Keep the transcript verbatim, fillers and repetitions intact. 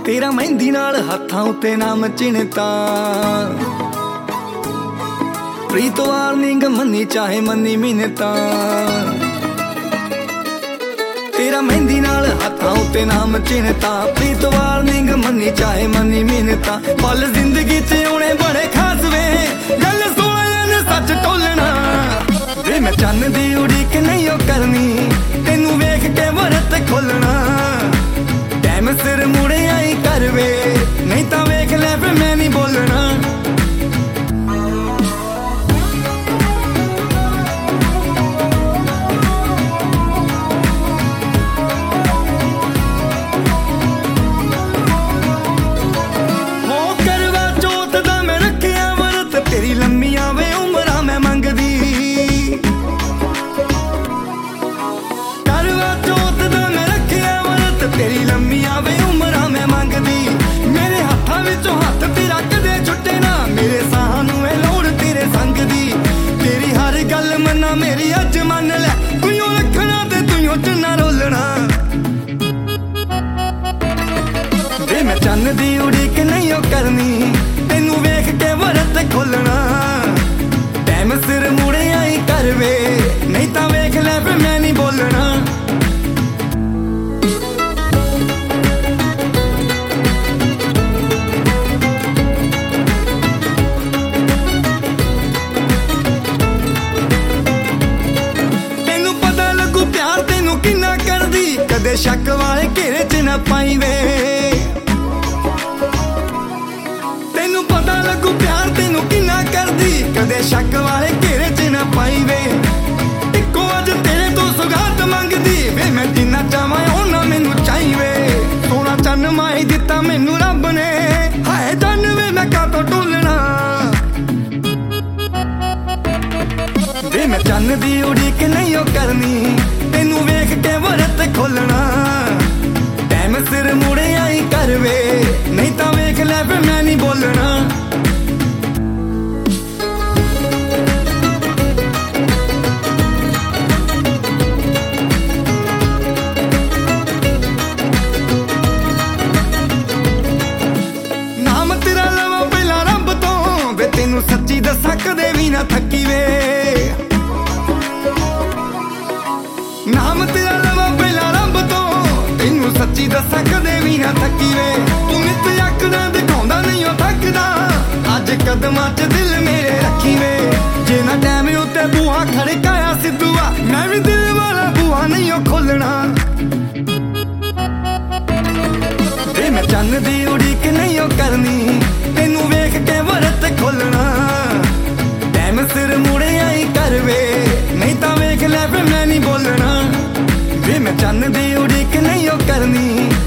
तेरा मेहंदी नाल हत्थां उत्ते नाम चिणता प्रीत वार्निंग मन्नी चाहे मन्नी मिन्नता तेरा मेहंदी नाल हत्थां उत्ते नाम चिणता प्रीत वार्निंग मन्नी चाहे मन्नी मिन्नता पल जिंदगी च आउणे बड़े खास वे गल सोहणिया ने सच टोलना वे मैं चन्न दी उड़ीक नहीं ओ करनी तेनू वेख के वरत खोलना टाइम सिर मुड़े आई कर वे नहीं तां वेख लै फिर मैं नहीं बोलना हो करवा चौथ दा मैं रखिया वरत तेरी लम्मी आवे उमरा मैं मंगदी करवा चौथ दा मैं रखिया वरत तेरी लम्मी आवे उमरा मैं मंगदी मेरे हत्थां विचों हत्थ तेरा कदे छुट्टे ना मेरे साह नूं ऐ लोड़ तेरे संग दी तेरी हर गल मन्ना मेरी अज मन लै तुइयों रखना ते तुइयों चन्ना रोलना वे मैं चन्न दी उड़ीक नहीं ओ करनी तेनू वेख के वरत खोलना टाइम सिर मुड़े आई कर वे नहीं तां वेख लै फिर मैं नहीं बोलना कदे शक वाले घेरे च ना पाई वे तेनू पता लगू प्यार तेनू किन्ना करदी कदे शक वाले घेरे च ना पाई वे इक्को अज तेरे तो सुगात मंगदी वे मैं जिन्ना चाहां ओना मैनू चाही वे सोना चन्न माई दिता मैनू रब ने हाय चन्न वे मैं कातों टोलना वे मैं चन्न दी उड़ीक नहीं ओ करनी तेनू वेख के वरत खोलना टाइम सिर मुड़े आई कर वे नहीं तां वेख लै फिर मैं नहीं बोलना नाम तेरा लवां पहला रब तो वे तेनू सच्ची दसां कदे भी ना थकी वे नाम तेरा लवां पहला रब तो तेनू सच्ची दसां कदे भी ना थकी वे तू नित अखदा दिखाउंदा नहीं ओ थकदा अज कदमां च दिल मेरे रखी वे जे ना टाइम उत्ते बूहा खड़काया सिद्धूआ मैं भी दिल वाला बूहा नहीं ओ खोलना वे मैं चन्न दी उड़ीक नहीं ओ करनी तेनू वेख के वरत खोलना टाइम सिर मुड़े आई कर वे नहीं तां वेख लै फिर मैं नहीं बोलना वे मैं चन्न दी उड़ीक नहीं ओ करनी